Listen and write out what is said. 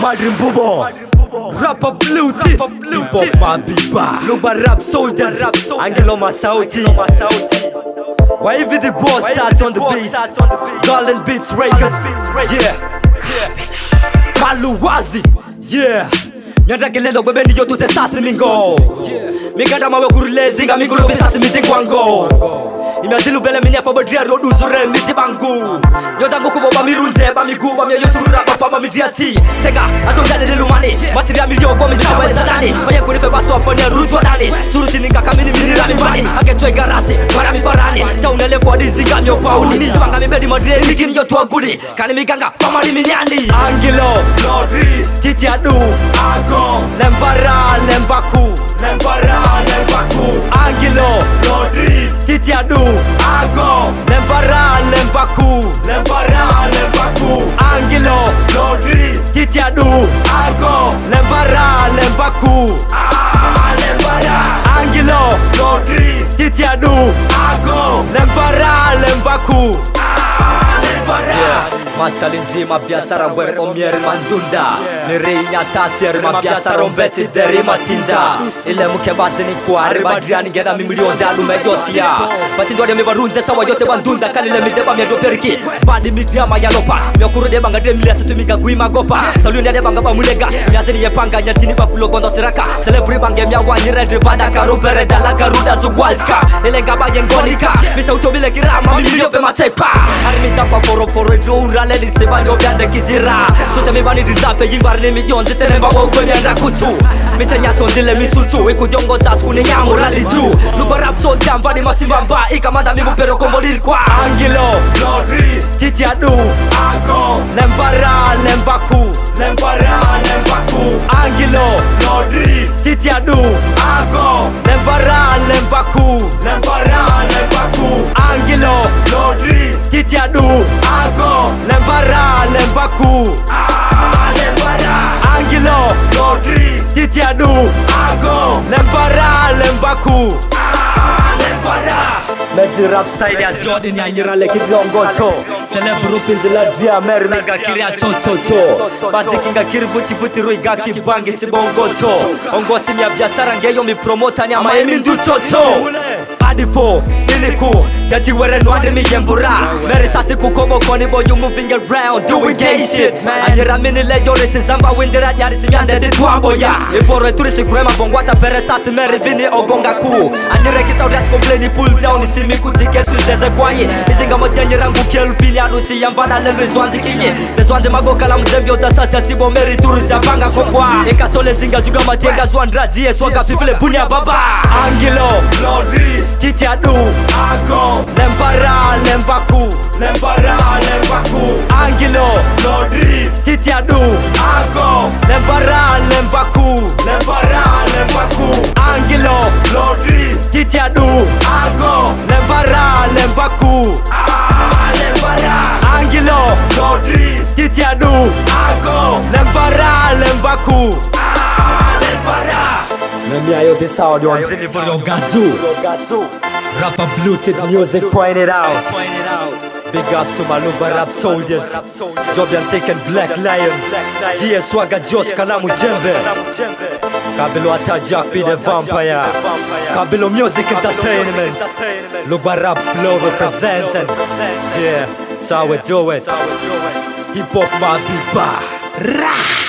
Madri Mbubo Rapper Blue Teeth Hip Hop Mabiba Luba Rap Soldiers Angelo Masauti Why if the boss starts on the beat Golden Beats Records Yeah Maluwazi Yeah Nyanda kelelo bebe ndiyo tute sasi mingo Miganda mawe kurulezi nga miguru bisasi mitingwango Imiazilu bele minefa bodria rodu zure mitibangu Nyota nguku boba mirunze ba migu ba miyo surura bapa ba midriati Tenga azongane nilumani Masiri ya milio kwa mizisa weza nani Oye kurife basu waponia rutu wadani Suruti ninga kamini minira mifani Agetwe garasi para mifarani Taunele fwadi zinga myo pauni Tubanga mibedi madre ligini yotu wagudi Kani miganga famari minyandi Angelo Lodri Titi adu Ago Lembara Lembaku Lembara Lembaku Angelo Lodri Titi adu Ago Lembara Lembaku Lembara Lembaku Angelo Lodri Titi adu Ago Lembara Lembaku Lembara Angelo Lodri Titi adu Ago Lembara Lembaku Machalinji mabiasara wer omier mandunda Nirenya tasir mabiasara ombeti deri matinda Ile muke basi ni kwari badriani ngena mimilion dalu medosia Patindo de mibarunze sawa yote bandunda Kalile mideba miedo periki Badi midriama yalopa Myokuru de banga de milia situmiga guima gopa Saluni de banga bamulega Miazini ye panga nyatini bafulo gondo siraka Celebri bange miawa nyiredri bada karubere Dala garuda zu World Cup Ile ngaba yengonika Misa utobile kirama miliope matepa Harimita foro drone Leli sebani obiande kidira Sote mibani drinzafe yimbar ni miyon Ziteremba wa ukwe mianda kutu Mitenya sondile misutu Iku diongo zasku ni nyamu rally tu Luba rap soldier mvani masimba mba Ika manda mimu pero kombolir kwa Angelo Lodri Titi adu Ago Lembara Lembaku Lembara Lembaku Angelo Lodri Titi adu Ago Lembara Lembaku Lembara Lembaku Angelo Lodri Titi adu Ago Lembara Lembaku Lembara Angelo Lodri Titi adu Ago Lembara Lembaku Lembara Medzi rap style ya Jordan ya nyira leki viongoto Celebru pinzila vya meri miga kiria chochocho Basi kinga kiri vuti ruiga kibangi sibongoto Ongosi miya biasara ngeyo mi promota nyama emindu chocho Adifo, iliku, yati were nwande mi yembura Meri sasi kukobo koni boy you moving around doing gay shit Anyira mini leyo resi zamba windira yari simiande di tuambo ya Iboro eturi kurema bongwata pere sasi meri vini ogonga ku Anyire kisa udas complaini pull down isimi kutike suzeze kwaye Izinga motenye rangu kielupini anusi yamvana lelu izwanzi kinye Dezwanzi magoka la mzembi otasasi asibo meri turu siapanga kombwa Ekatole zinga juga matienga zwandra die swaga pipile bunya baba Angelo Lodri Titi adu Ago Lembara Lembaku Lembara Lembaku Angelo Lodri Titi adu Ago Lembara Lembaku Lembara Lembaku Angelo Lodri Titi adu Ago Lembara Lembaku Lembara Angelo Lodri Titi adu Ago Lembara Lembaku Lembara Memia yo this audio on for your Gazoo Rapper Blue Teeth Music point it out Big ups to my Luba Rap Soldiers Jobian taken Black Lion GS Swagger Josh Kalamu Jembe Kabilo Atajak be the Vampire Kabilo Music Entertainment Luba Rap Flow representing Yeah, that's how we do it Hip Hop Mabiba Rah